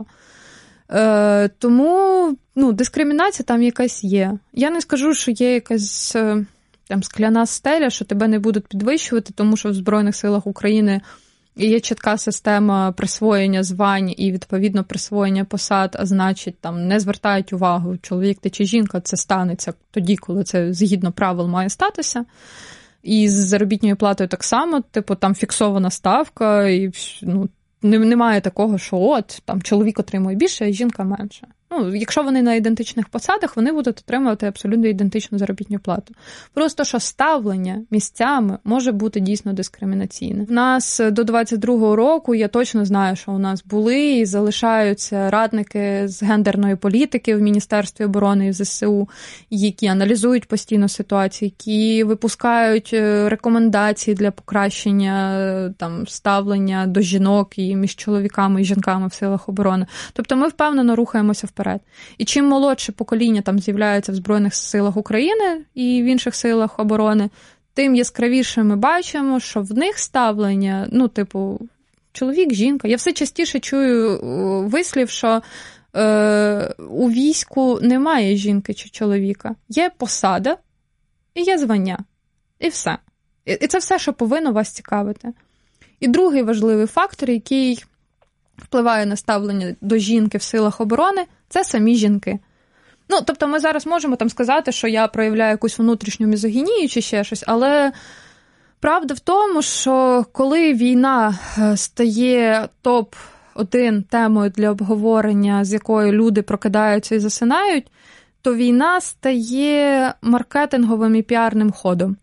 Тому дискримінація там якась є. Я не скажу, що є якась там скляна стеля, що тебе не будуть підвищувати, тому що в Збройних силах України є чітка система присвоєння звань і, відповідно, присвоєння посад, а значить, там не звертають увагу, чоловік ти чи жінка, це станеться тоді, коли це згідно правил має статися. І з заробітною платою так само, там фіксована ставка, і немає такого, що там чоловік отримує більше, а жінка менше. Якщо вони на ідентичних посадах, вони будуть отримувати абсолютно ідентичну заробітну плату. Просто, що ставлення місцями може бути дійсно дискримінаційне. В нас до 22-го року, я точно знаю, що у нас були і залишаються радники з гендерної політики в Міністерстві оборони і ЗСУ, які аналізують постійно ситуацію, які випускають рекомендації для покращення там ставлення до жінок і між чоловіками і жінками в силах оборони. Тобто ми впевнено рухаємося вперед. І чим молодше покоління там з'являється в Збройних силах України і в інших силах оборони, тим яскравіше ми бачимо, що в них ставлення, чоловік, жінка. Я все частіше чую вислів, що у війську немає жінки чи чоловіка. Є посада і є звання. І все. І це все, що повинно вас цікавити. І другий важливий фактор, який впливає на ставлення до жінки в силах оборони, це самі жінки. Тобто ми зараз можемо там сказати, що я проявляю якусь внутрішню мізогінію чи ще щось, але правда в тому, що коли війна стає топ-1 темою для обговорення, з якою люди прокидаються і засинають, то війна стає маркетинговим і піарним ходом.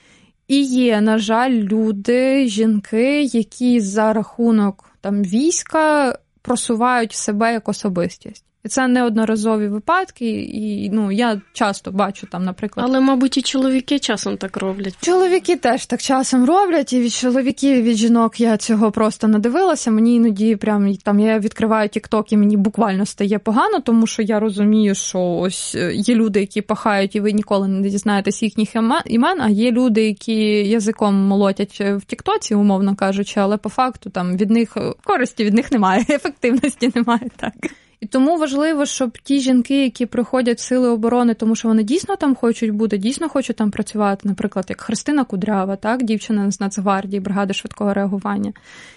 І є, на жаль, люди, жінки, які за рахунок війська просувають себе як особистість. І це неодноразові випадки, і я часто бачу там, наприклад... Але, мабуть, і чоловіки часом так роблять. Чоловіки теж так часом роблять, і від чоловіків, і від жінок я цього просто надивилася. Мені іноді я відкриваю TikTok, і мені буквально стає погано, тому що я розумію, що ось є люди, які пахають, і ви ніколи не дізнаєтесь їхніх імен, а є люди, які язиком молотять в TikTok, умовно кажучи, але по факту там від них користі від них немає, ефективності немає, так. І тому важливо, щоб ті жінки, які приходять в сили оборони, тому що вони дійсно там хочуть бути, дійсно хочуть там працювати, наприклад, як Христина Кудрява, так, дівчина з Нацгвардії, бригади швидкого реагування,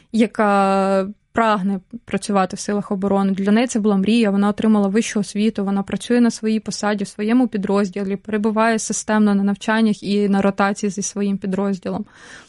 яка прагне працювати в силах оборони. Для неї це була мрія, вона отримала вищу освіту, вона працює на своїй посаді, в своєму підрозділі, перебуває системно на навчаннях і на ротації зі своїм підрозділом.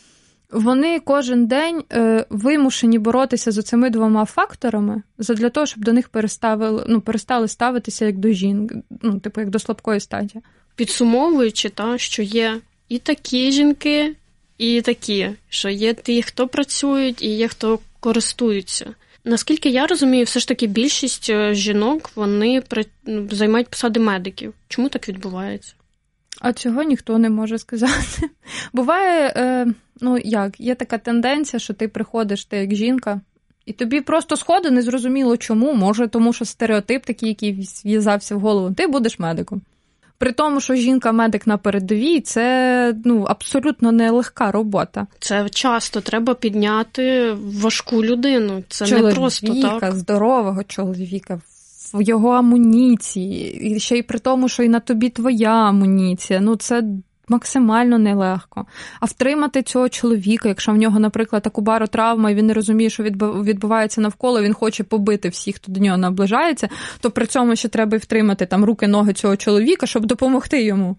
Вони кожен день вимушені боротися з цими двома факторами задля того, щоб до них перестали ставитися як до жінок, як до слабкої статі. Підсумовуючи, що є і такі жінки, і такі, що є ті, хто працюють, і є хто користуються. Наскільки я розумію, все ж таки більшість жінок, вони займають посади медиків. Чому так відбувається? А цього ніхто не може сказати. Буває, є така тенденція, що ти приходиш, ти як жінка, і тобі просто сходу незрозуміло чому, може тому, що стереотип такий, який в'язався в голову, ти будеш медиком. При тому, що жінка-медик на передовій, це абсолютно нелегка робота. Це часто треба підняти важку людину, це не просто так. Чоловіка, здорового чоловіка, в його амуніції, і ще й при тому, що і на тобі твоя амуніція. Це максимально нелегко. А втримати цього чоловіка, якщо в нього, наприклад, акубаротравма, і він не розуміє, що відбувається навколо, він хоче побити всіх, хто до нього наближається, то при цьому ще треба і втримати там руки, ноги цього чоловіка, щоб допомогти йому.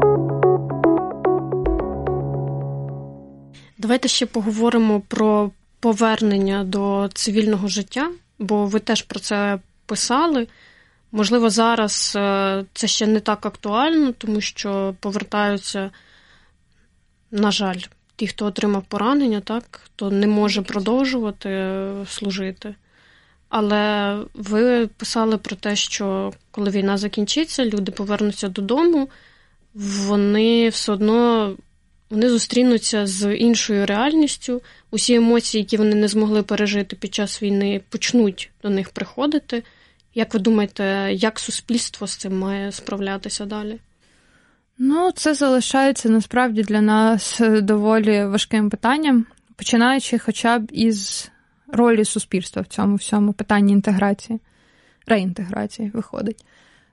Давайте ще поговоримо про повернення до цивільного життя, бо ви теж про це писали. Можливо, зараз це ще не так актуально, тому що повертаються, на жаль, ті, хто отримав поранення, так, хто не може продовжувати служити. Але ви писали про те, що коли війна закінчиться, люди повернуться додому, вони все одно зустрінуться з іншою реальністю. Усі емоції, які вони не змогли пережити під час війни, почнуть до них приходити. Як ви думаєте, як суспільство з цим має справлятися далі? Це залишається насправді для нас доволі важким питанням, починаючи хоча б із ролі суспільства в цьому всьому питанні інтеграції, реінтеграції виходить.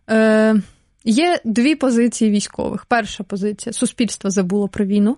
Є дві позиції військових. Перша позиція – суспільство забуло про війну,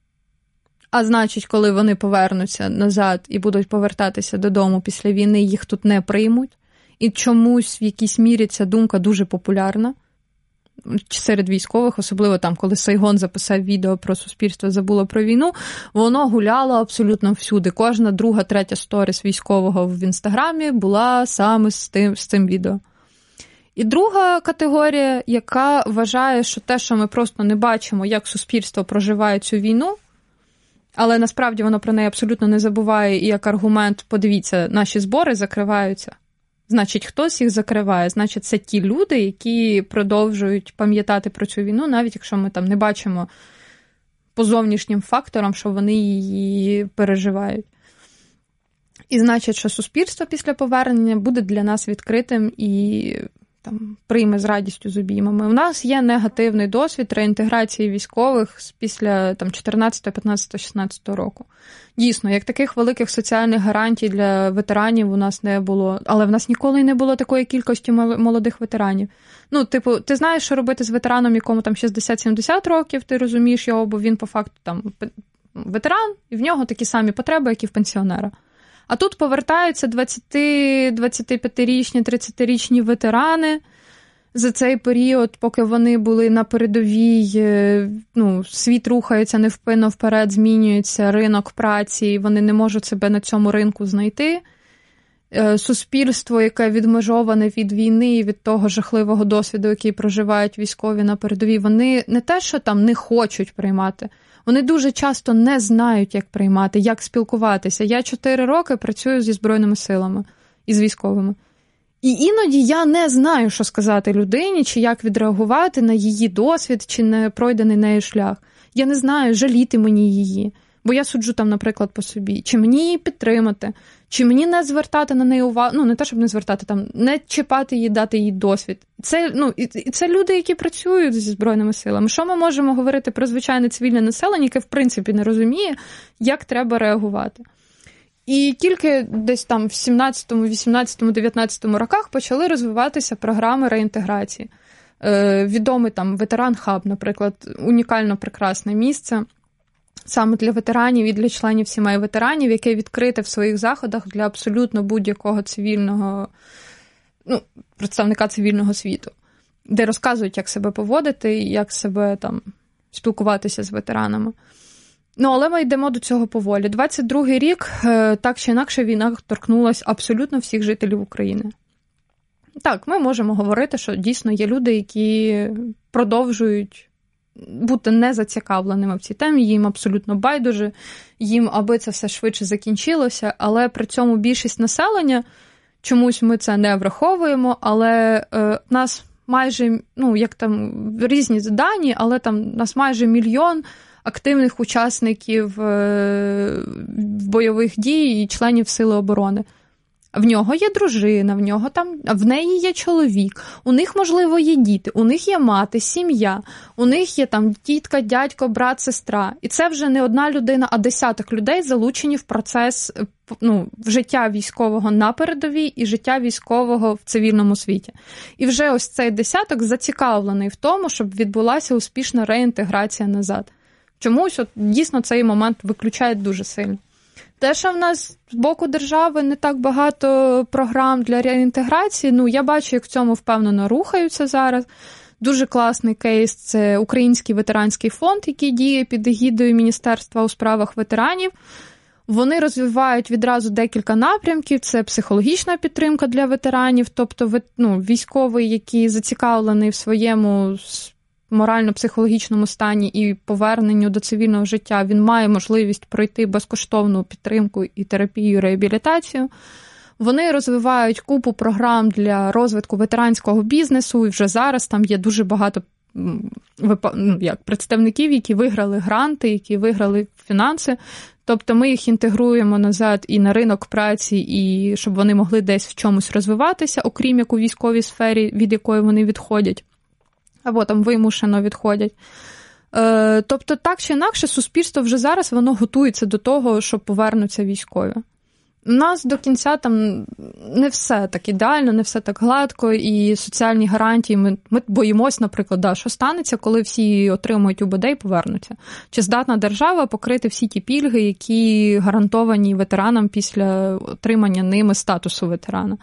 а значить, коли вони повернуться назад і будуть повертатися додому після війни, їх тут не приймуть. І чомусь в якійсь мірі ця думка дуже популярна серед військових, особливо там, коли Сайгон записав відео про суспільство забуло про війну, воно гуляло абсолютно всюди. Кожна друга, третя сторіс військового в Інстаграмі була саме з цим відео. І друга категорія, яка вважає, що те, що ми просто не бачимо, як суспільство проживає цю війну, але насправді воно про неї абсолютно не забуває, і як аргумент, подивіться, наші збори закриваються. Значить, хтось їх закриває. Значить, це ті люди, які продовжують пам'ятати про цю війну, навіть якщо ми там не бачимо по зовнішнім факторам, що вони її переживають. І значить, що суспільство після повернення буде для нас відкритим і там прийме з радістю з обіймами. У нас є негативний досвід реінтеграції військових після 14, 15, 16 року. Дійсно, як таких великих соціальних гарантій для ветеранів у нас не було, але в нас ніколи не було такої кількості молодих ветеранів. Ти знаєш, що робити з ветераном, якому там 60-70 років, ти розумієш його, бо він по факту там ветеран, і в нього такі самі потреби, як і в пенсіонера. А тут повертаються 20-25-річні, 30-річні ветерани за цей період, поки вони були на передовій, світ рухається невпинно вперед, змінюється ринок праці, вони не можуть себе на цьому ринку знайти. Суспільство, яке відмежоване від війни і від того жахливого досвіду, який проживають військові на передовій, вони не те, що там не хочуть приймати, вони дуже часто не знають, як приймати, як спілкуватися. Я 4 роки працюю зі Збройними силами і з військовими. І іноді я не знаю, що сказати людині, чи як відреагувати на її досвід, чи не пройдений нею шлях. Я не знаю, жаліти мені її. Бо я суджу там, наприклад, по собі. Чи мені її підтримати, чи мені не звертати на неї увагу, не те, щоб не звертати, там, не чіпати її, дати їй досвід. Це люди, які працюють зі Збройними силами. Що ми можемо говорити про звичайне цивільне населення, яке, в принципі, не розуміє, як треба реагувати. І тільки десь там в 17, 18, 19 роках почали розвиватися програми реінтеграції. Відомий там ветеран-хаб, наприклад, унікально прекрасне місце саме для ветеранів і для членів сімей ветеранів, яке відкрите в своїх заходах для абсолютно будь-якого цивільного, представника цивільного світу, де розказують, як себе поводити, як себе там спілкуватися з ветеранами. Але ми йдемо до цього поволі. 22-й рік, так чи інакше, війна торкнулася абсолютно всіх жителів України. Так, ми можемо говорити, що дійсно є люди, які продовжують бути незацікавленими в цій темі, їм абсолютно байдуже, їм аби це все швидше закінчилося, але при цьому більшість населення, чомусь ми це не враховуємо, але нас майже, як там різні дані, але там нас майже 1 мільйон активних учасників бойових дій і членів Сили оборони. В нього є дружина, в неї є чоловік, у них, можливо, є діти, у них є мати, сім'я, у них є там тітка, дядько, брат, сестра. І це вже не одна людина, а десяток людей залучені в процес, в життя військового на передовій і життя військового в цивільному світі. І вже ось цей десяток зацікавлений в тому, щоб відбулася успішна реінтеграція назад. Чомусь дійсно цей момент виключає дуже сильно. Те, що в нас з боку держави не так багато програм для реінтеграції, я бачу, як в цьому впевнено рухаються зараз. Дуже класний кейс – це Український ветеранський фонд, який діє під егідою Міністерства у справах ветеранів. Вони розвивають відразу декілька напрямків. Це психологічна підтримка для ветеранів, тобто військовий, який зацікавлений в своєму морально-психологічному стані і поверненню до цивільного життя, він має можливість пройти безкоштовну підтримку і терапію, і реабілітацію. Вони розвивають купу програм для розвитку ветеранського бізнесу, і вже зараз там є дуже багато представників, які виграли гранти, які виграли фінанси. Тобто ми їх інтегруємо назад і на ринок праці, і щоб вони могли десь в чомусь розвиватися, окрім як у військовій сфері, від якої вони відходять. Або там вимушено відходять. Тобто, так чи інакше, суспільство вже зараз воно готується до того, що повернуться військові. У нас до кінця там не все так ідеально, не все так гладко, і соціальні гарантії, ми боїмось, наприклад, що станеться, коли всі отримують УБД і повернуться. Чи здатна держава покрити всі ті пільги, які гарантовані ветеранам після отримання ними статусу ветерана?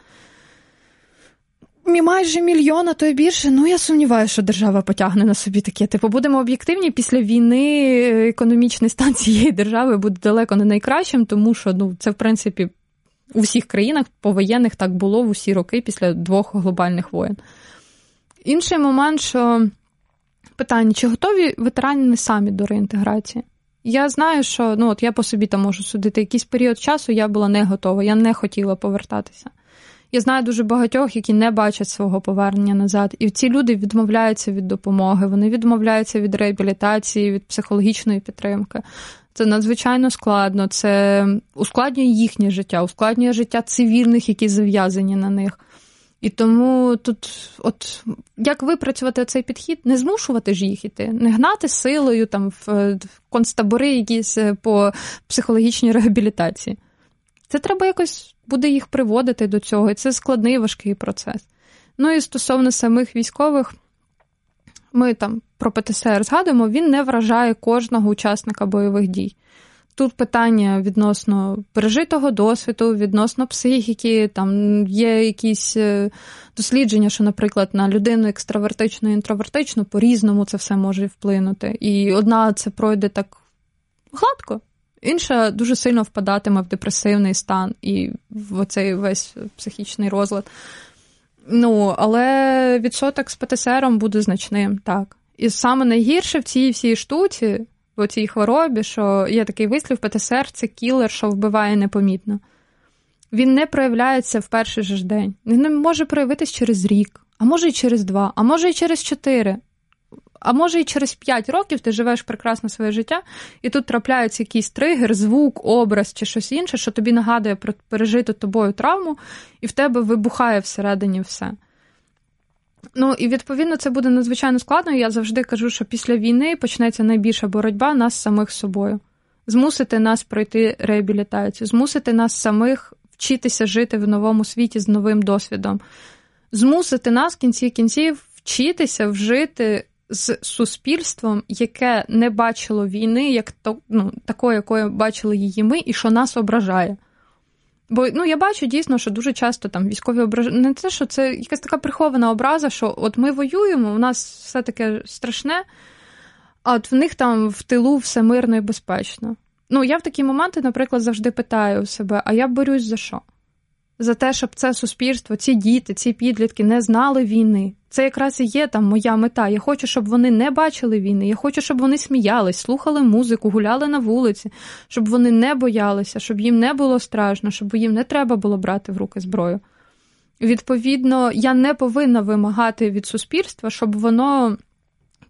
Майже 1 мільйон, а то й більше. Я сумніваюся, що держава потягне на собі таке. Будемо об'єктивні, після війни економічний стан цієї держави буде далеко не найкращим, тому що це, в принципі, у всіх країнах повоєнних так було в усі роки після 2 глобальних воєн. Інший момент, що питання, чи готові ветерани самі до реінтеграції? Я знаю, що, я по собі там можу судити, якийсь період часу я була не готова, я не хотіла повертатися. Я знаю дуже багатьох, які не бачать свого повернення назад. І ці люди відмовляються від допомоги, вони відмовляються від реабілітації, від психологічної підтримки. Це надзвичайно складно, це ускладнює їхнє життя, ускладнює життя цивільних, які зав'язані на них. І тому тут, як випрацювати цей підхід? Не змушувати ж їх іти, не гнати силою там, в концтабори якісь по психологічній реабілітації. Це треба якось буде їх приводити до цього, і це складний, важкий процес. І стосовно самих військових, ми там про ПТСР згадуємо, він не вражає кожного учасника бойових дій. Тут питання відносно пережитого досвіду, відносно психіки, там є якісь дослідження, що, наприклад, на людину екстравертичну і інтровертичну по-різному це все може вплинути. І одна це пройде так гладко, інша дуже сильно впадатиме в депресивний стан і в оцей весь психічний розлад. Але відсоток з ПТСРом буде значним, так. І саме найгірше в цій всій штуці, в цій хворобі, що є такий вислів, ПТСР – це кілер, що вбиває непомітно. Він не проявляється в перший же ж день. Він не може проявитись через рік, а може і через 2, а може і через 4. А може і через 5 років ти живеш прекрасне своє життя, і тут трапляється якийсь тригер, звук, образ чи щось інше, що тобі нагадує про пережиту тобою травму, і в тебе вибухає всередині все. І відповідно це буде надзвичайно складно. Я завжди кажу, що після війни почнеться найбільша боротьба нас самих з собою. Змусити нас пройти реабілітацію, змусити нас самих вчитися жити в новому світі з новим досвідом. Змусити нас в кінці кінців вчитися вжити з суспільством, яке не бачило війни, як такою, якою бачили її ми, і що нас ображає. Бо я бачу дійсно, що дуже часто там військові ображають, не те, що це якась така прихована образа, що от ми воюємо, у нас все таке страшне, а от в них там в тилу все мирно і безпечно. Я в такі моменти, наприклад, завжди питаю себе, а я борюсь за що? За те, щоб це суспільство, ці діти, ці підлітки не знали війни. Це якраз і є там моя мета. Я хочу, щоб вони не бачили війни. Я хочу, щоб вони сміялись, слухали музику, гуляли на вулиці, щоб вони не боялися, щоб їм не було страшно, щоб їм не треба було брати в руки зброю. Відповідно, я не повинна вимагати від суспільства, щоб воно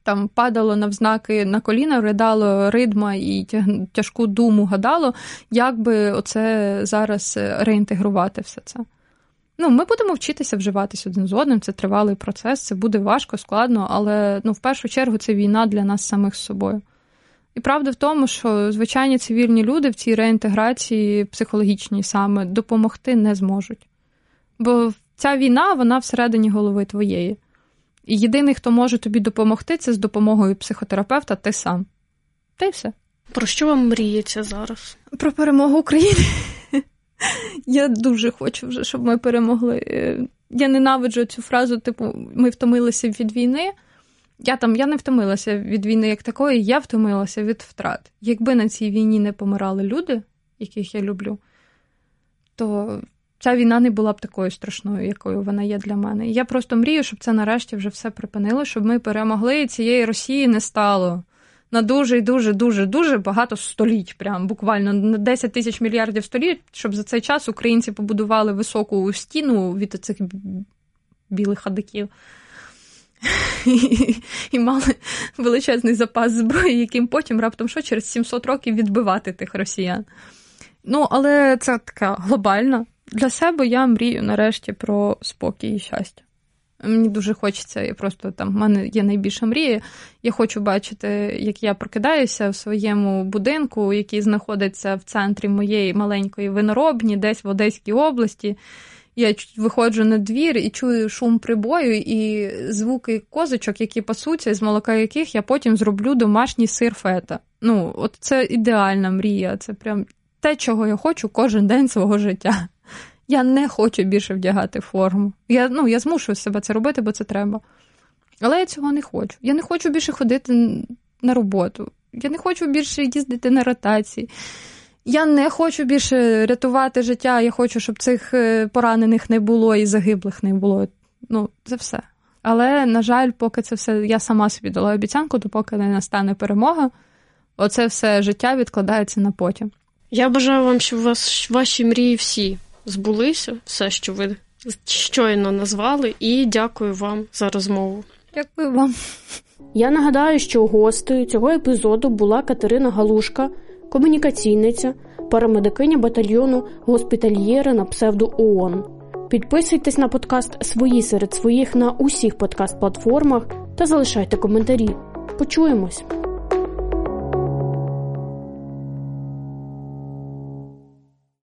там падало навзнаки на коліна, ридало ридма і тяжку думу гадало, як би оце зараз реінтегрувати все це. Ми будемо вчитися вживатися один з одним, це тривалий процес, це буде важко, складно, але в першу чергу це війна для нас самих з собою. І правда в тому, що звичайні цивільні люди в цій реінтеграції психологічній саме допомогти не зможуть. Бо ця війна, вона всередині голови твоєї. І єдиний, хто може тобі допомогти, це з допомогою психотерапевта ти сам. Та й все. Про що вам мріється зараз? Про перемогу України. Я дуже хочу вже, щоб ми перемогли. Я ненавиджу цю фразу, ми втомилися від війни. Я не втомилася від війни як такої, я втомилася від втрат. Якби на цій війні не помирали люди, яких я люблю, то ця війна не була б такою страшною, якою вона є для мене. І я просто мрію, щоб це нарешті вже все припинило, щоб ми перемогли, і цієї Росії не стало на дуже і дуже багато століть, прям буквально на 10 тисяч мільярдів століть, щоб за цей час українці побудували високу стіну від цих білих хадиків. І мали величезний запас зброї, яким потім раптом через 700 років відбивати тих росіян. Але це така глобальна. Для себе я мрію нарешті про спокій і щастя. Мені дуже хочеться, в мене є найбільша мрія. Я хочу бачити, як я прокидаюся в своєму будинку, який знаходиться в центрі моєї маленької виноробні, десь в Одеській області. Я виходжу на двір і чую шум прибою і звуки козочок, які пасуться, з молока яких я потім зроблю домашній сир фета. От це ідеальна мрія. Це прям те, чого я хочу кожен день свого життя. Я не хочу більше вдягати форму. Я змушую себе це робити, бо це треба. Але я цього не хочу. Я не хочу більше ходити на роботу. Я не хочу більше їздити на ротації. Я не хочу більше рятувати життя. Я хочу, щоб цих поранених не було і загиблих не було. Це все. Але, на жаль, поки це все, я сама собі дала обіцянку, допоки не настане перемога, оце все життя відкладається на потім. Я бажаю вам, щоб ваші мрії всі збулися, все, що ви щойно назвали, і дякую вам за розмову. Дякую вам. Я нагадаю, що гостею цього епізоду була Катерина Галушка, комунікаційниця, парамедикиня батальйону «Госпітальєри» на псевдо ООН. Підписуйтесь на подкаст «Свої серед своїх» на усіх подкаст-платформах та залишайте коментарі. Почуємось!